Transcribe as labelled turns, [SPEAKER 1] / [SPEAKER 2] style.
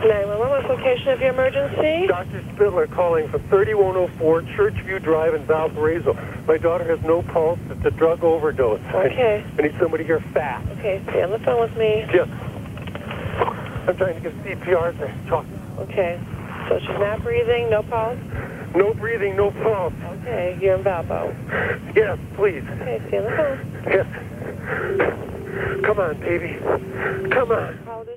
[SPEAKER 1] 911, what's the location of your emergency?
[SPEAKER 2] Dr. Spindler calling from 3104 Churchview Drive in Valparaiso. My daughter has no pulse. It's a drug overdose.
[SPEAKER 1] Okay.
[SPEAKER 2] I need somebody here fast.
[SPEAKER 1] Okay, stay on the phone with me.
[SPEAKER 2] Yes. I'm trying to get CPR to talk.
[SPEAKER 1] Okay. So she's not breathing, no pulse?
[SPEAKER 2] No breathing, no pulse.
[SPEAKER 1] Okay, you're in Valpo.
[SPEAKER 2] Yes, please.
[SPEAKER 1] Okay, stay on the phone.
[SPEAKER 2] Yes. Come on, baby. Come on.
[SPEAKER 1] How old is